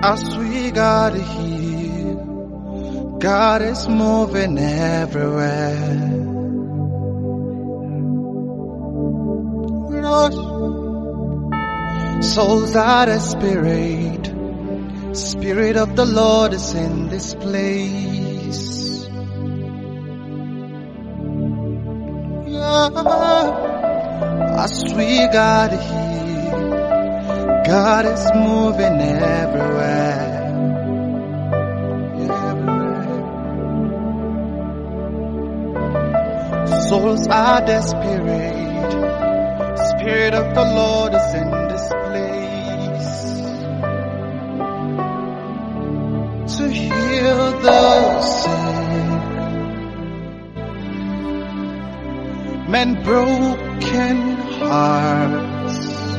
As we gather here, God is moving everywhere. Lord, souls are desperate. Spirit of the Lord is in this place. Yeah. As we gather here, God is moving everywhere. Souls are desperate. Spirit of the Lord is in this place to heal the sick, mend broken hearts,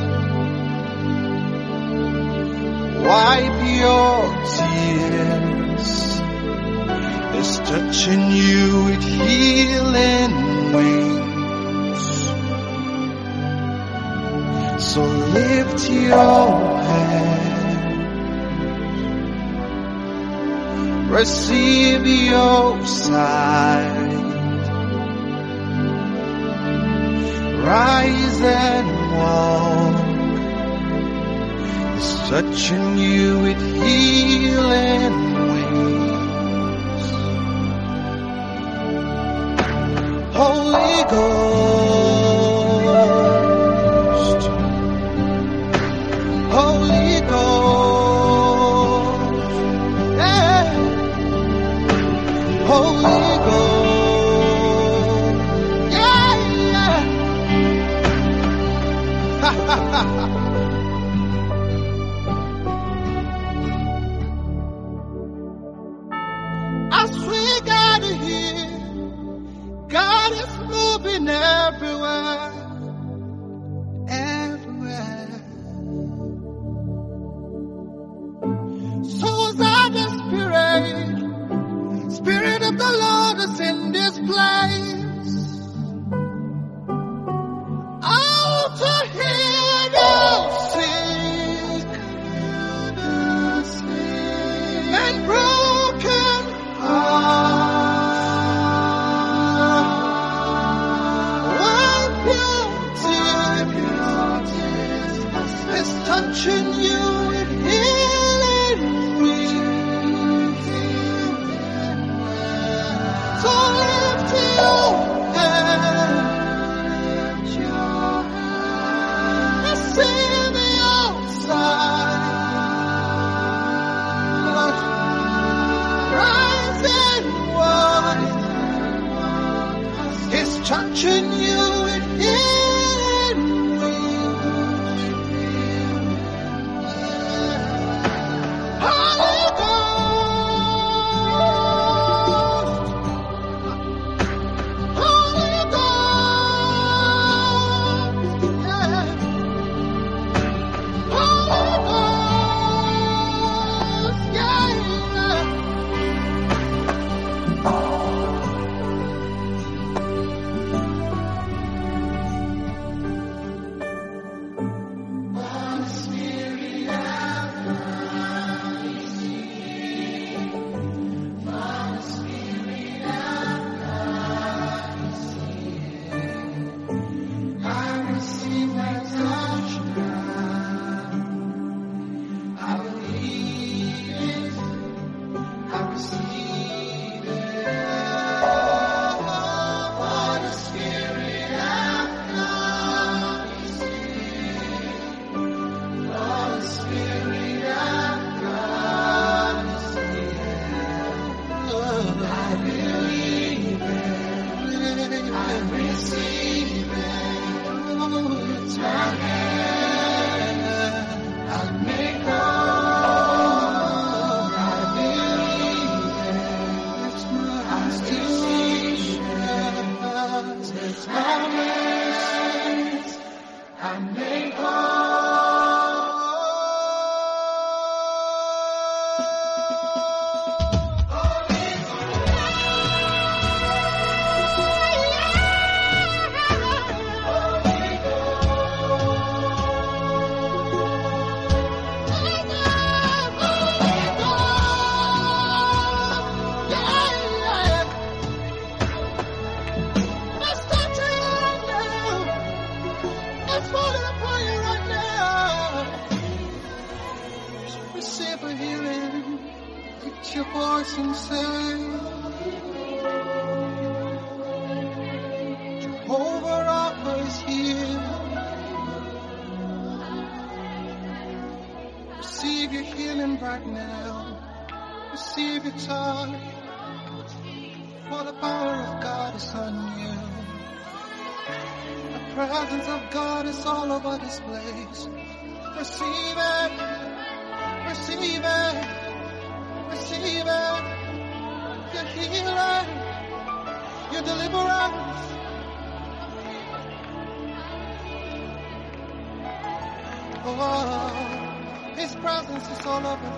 wipe your tears. Is touching you with healing wings. So lift your hand, receive your sight, rise and walk. Is touching you with healing wings. Holy Ghost, Holy Ghost, yeah. Holy Ghost, yeah, yeah. Ha ha ha ha. As we gather here, God is moving everywhere, everywhere. Souls are desperate. Spirit of the Lord is in this place. Oh, to heal the sick and broken hearts. Is touching you with healing wings. So lift your your voice and say, Jehovah Rapha is here. Receive your healing right now. Receive your touch. For the power of God is on you. The presence of God is all over this place. Receive it. Receive it. Receive it. Your healing. Your deliverance. Oh, His presence is all over